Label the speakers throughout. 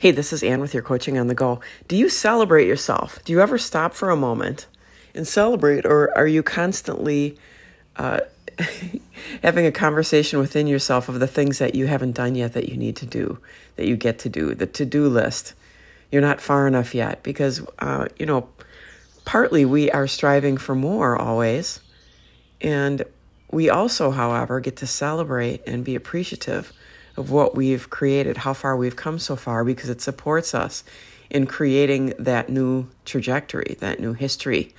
Speaker 1: Hey, this is Ann with your Coaching on the Go. Do you celebrate yourself? Do you ever stop for a moment and celebrate, or are you constantly having a conversation within yourself of the things that you haven't done yet that you need to do, that you get to do, the to-do list? You're not far enough yet because, partly we are striving for more always. And we also, however, get to celebrate and be appreciative of what we've created, how far we've come so far, because it supports us in creating that new trajectory, that new history.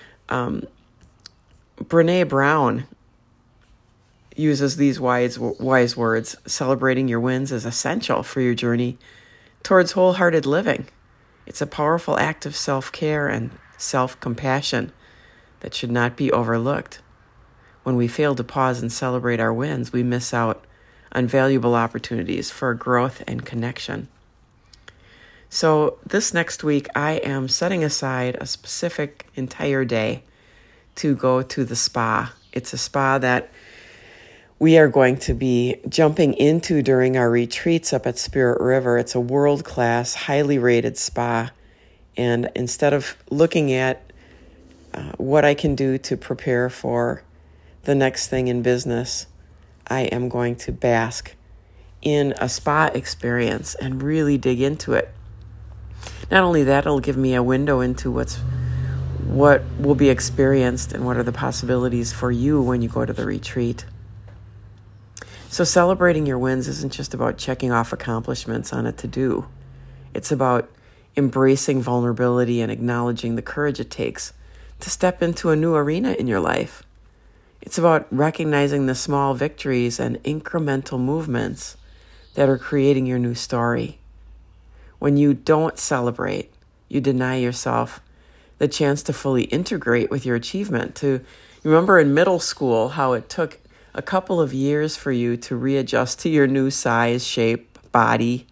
Speaker 1: Brené Brown uses these wise words: celebrating your wins is essential for your journey towards wholehearted living. It's a powerful act of self-care and self-compassion that should not be overlooked. When we fail to pause and celebrate our wins, we miss out on valuable opportunities for growth and connection. So this next week, I am setting aside a specific entire day to go to the spa. It's a spa that we are going to be jumping into during our retreats up at Spirit River. It's a world-class, highly rated spa. And instead of looking at what I can do to prepare for the next thing in business, I am going to bask in a spa experience and really dig into it. Not only that, it'll give me a window into what will be experienced and what are the possibilities for you when you go to the retreat. So celebrating your wins isn't just about checking off accomplishments on a to-do. It's about embracing vulnerability and acknowledging the courage it takes to step into a new arena in your life. It's about recognizing the small victories and incremental movements that are creating your new story. When you don't celebrate, you deny yourself the chance to fully integrate with your achievement. To remember in middle school how it took a couple of years for you to readjust to your new size, shape, body.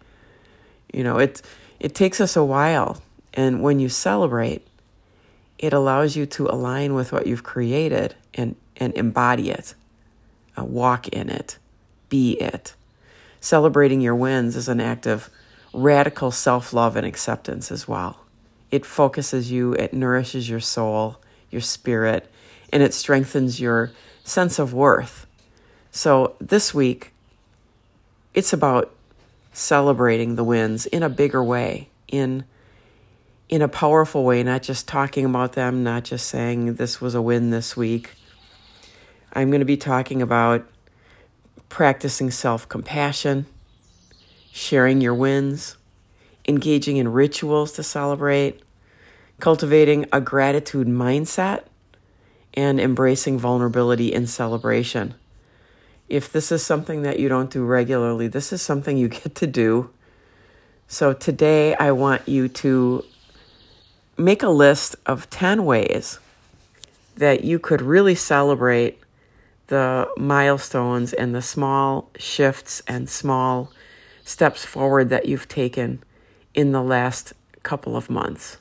Speaker 1: It takes us a while. And when you celebrate, it allows you to align with what you've created and embody it, walk in it, be it. Celebrating your wins is an act of radical self-love and acceptance as well. It focuses you, it nourishes your soul, your spirit, and it strengthens your sense of worth. So this week, it's about celebrating the wins in a bigger way, in a powerful way, not just talking about them, not just saying this was a win this week. I'm going to be talking about practicing self-compassion, sharing your wins, engaging in rituals to celebrate, cultivating a gratitude mindset, and embracing vulnerability in celebration. If this is something that you don't do regularly, this is something you get to do. So today I want you to make a list of 10 ways that you could really celebrate the milestones and the small shifts and small steps forward that you've taken in the last couple of months.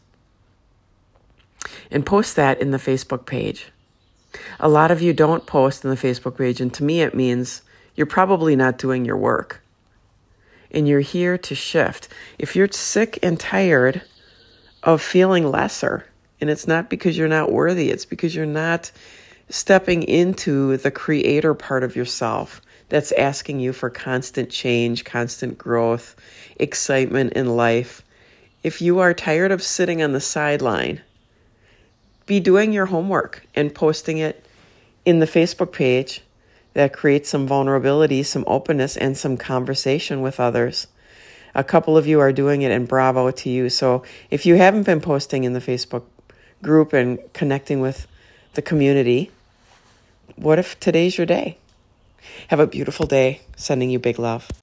Speaker 1: And post that in the Facebook page. A lot of you don't post in the Facebook page, and to me it means you're probably not doing your work. And you're here to shift. If you're sick and tired of feeling lesser, and it's not because you're not worthy, it's because you're not stepping into the creator part of yourself that's asking you for constant change, constant growth, excitement in life. If you are tired of sitting on the sideline, be doing your homework and posting it in the Facebook page that creates some vulnerability, some openness, and some conversation with others. A couple of you are doing it, and bravo to you. So if you haven't been posting in the Facebook group and connecting with the community, what if today's your day? Have a beautiful day. Sending you big love.